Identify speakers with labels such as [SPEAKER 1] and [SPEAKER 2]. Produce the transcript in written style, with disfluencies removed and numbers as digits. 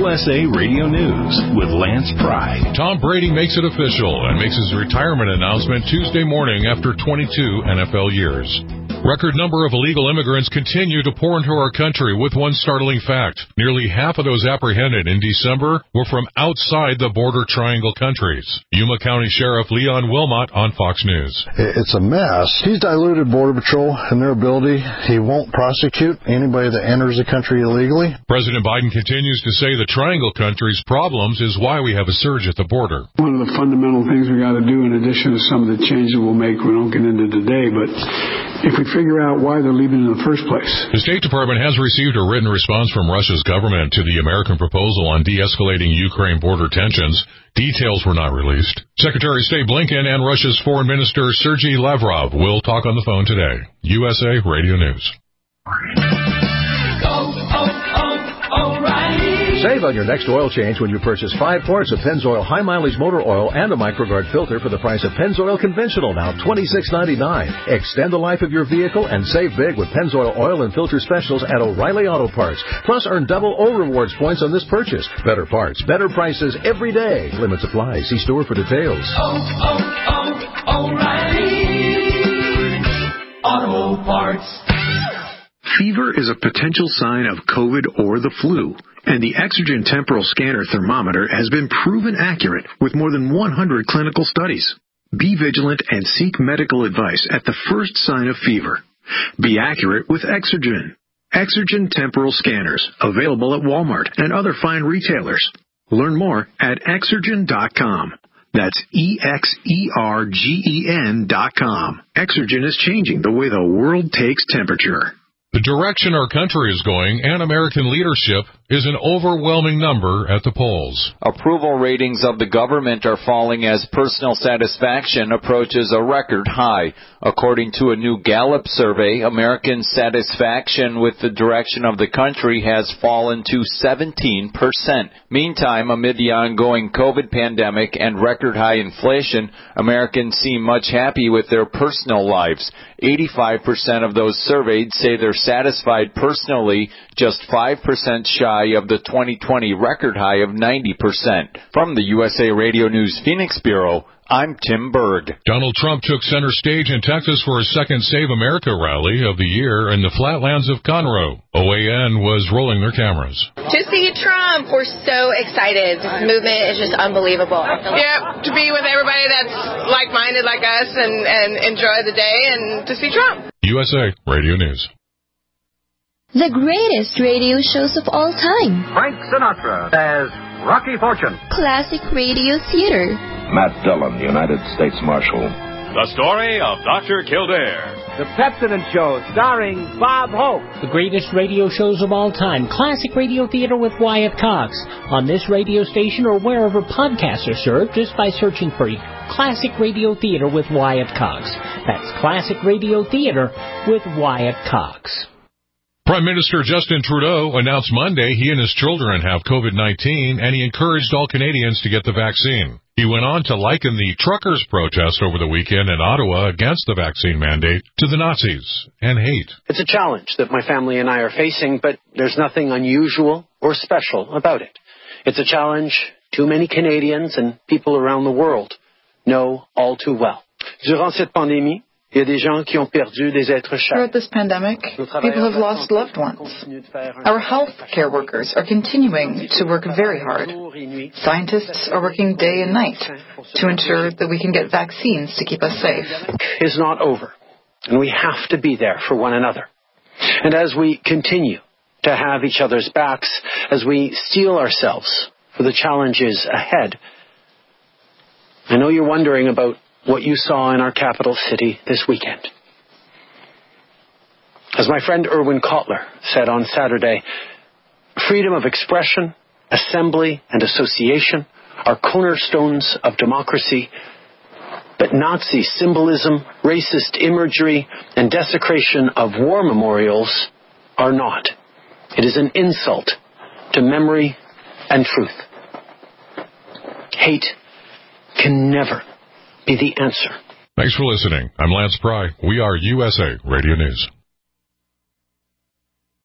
[SPEAKER 1] USA Radio News with Lance Pry.
[SPEAKER 2] Tom Brady makes it official and makes his retirement announcement Tuesday morning after 22 NFL years. Record number of illegal immigrants continue to pour into our country with one startling fact. Nearly half of those apprehended in December were from outside the border triangle countries. Yuma County Sheriff Leon Wilmot on Fox News.
[SPEAKER 3] It's a mess. He's diluted Border Patrol and their ability. He won't prosecute anybody that enters the country illegally.
[SPEAKER 2] President Biden continues to say the triangle countries' problems is why we have a surge at the border.
[SPEAKER 4] One of the fundamental things we got to do, in addition to some of the changes we'll make, we don't get into today, but if we figure out why they're leaving in the first place.
[SPEAKER 2] The State Department has received a written response from Russia's government to the American proposal on de-escalating Ukraine border tensions. Details were not released. Secretary of State Blinken and Russia's Foreign Minister Sergei Lavrov will talk on the phone today. USA Radio News.
[SPEAKER 5] Save on your next oil change when you purchase 5 quarts of Pennzoil High Mileage Motor Oil and a MicroGuard filter for the price of Pennzoil Conventional, now $26.99. Extend the life of your vehicle and save big with Pennzoil Oil and Filter Specials at O'Reilly Auto Parts. Plus, earn double O Rewards points on this purchase. Better parts, better prices every day. Limits apply. See store for details.
[SPEAKER 6] O'Reilly Auto Parts.
[SPEAKER 7] Fever is a potential sign of COVID or the flu, and the Exergen Temporal Scanner Thermometer has been proven accurate with more than 100 clinical studies. Be vigilant and seek medical advice at the first sign of fever. Be accurate with Exergen. Exergen Temporal Scanners, available at Walmart and other fine retailers. Learn more at Exergen.com. That's EXERGEN.com. Exergen is changing the way the world takes temperature.
[SPEAKER 2] The direction our country is going and American leadership is an overwhelming number at the polls.
[SPEAKER 8] Approval ratings of the government are falling as personal satisfaction approaches a record high. According to a new Gallup survey, American satisfaction with the direction of the country has fallen to 17%. Meantime, amid the ongoing COVID pandemic and record high inflation, Americans seem much happy with their personal lives. 85% of those surveyed say they're satisfied personally, just 5% shy of the 2020 record high of 90%. From the USA Radio News Phoenix Bureau, I'm Tim Berg.
[SPEAKER 2] Donald Trump took center stage in Texas for his second Save America rally of the year in the flatlands of Conroe. OAN was rolling their cameras.
[SPEAKER 9] To see Trump, we're so excited. This movement is just unbelievable.
[SPEAKER 10] Yeah, to be with everybody that's like-minded like us and enjoy the day and to see Trump.
[SPEAKER 2] USA Radio News.
[SPEAKER 11] The greatest radio shows of all time.
[SPEAKER 12] Frank Sinatra as Rocky Fortune.
[SPEAKER 11] Classic radio theater.
[SPEAKER 13] Matt Dillon, United States Marshal.
[SPEAKER 14] The story of Dr. Kildare.
[SPEAKER 15] The Pepsodent Show, starring Bob Hope.
[SPEAKER 16] The greatest radio shows of all time. Classic radio theater with Wyatt Cox. On this radio station or wherever podcasts are served, just by searching for Classic Radio Theater with Wyatt Cox. That's Classic Radio Theater with Wyatt Cox.
[SPEAKER 2] Prime Minister Justin Trudeau announced Monday he and his children have COVID-19, and he encouraged all Canadians to get the vaccine. He went on to liken the truckers' protest over the weekend in Ottawa against the vaccine mandate to the Nazis and hate.
[SPEAKER 17] It's a challenge that my family and I are facing, but there's nothing unusual or special about it. It's a challenge too many Canadians and people around the world know all too well. Durant cette pandémie, il y a des gens qui ont perdu des êtres chers.
[SPEAKER 18] Throughout this pandemic, people have lost loved ones. Our health care workers are continuing to work very hard. Scientists are working day and night to ensure that we can get vaccines to keep us safe.
[SPEAKER 17] Is not over, and we have to be there for one another. And as we continue to have each other's backs, as we steel ourselves for the challenges ahead, I know you're wondering about what you saw in our capital city this weekend. As my friend Erwin Kotler said on Saturday, freedom of expression, assembly, and association are cornerstones of democracy, but Nazi symbolism, racist imagery, and desecration of war memorials are not. It is an insult to memory and truth. Hate can never be the answer.
[SPEAKER 2] Thanks for listening. I'm Lance Pry. We are USA Radio News.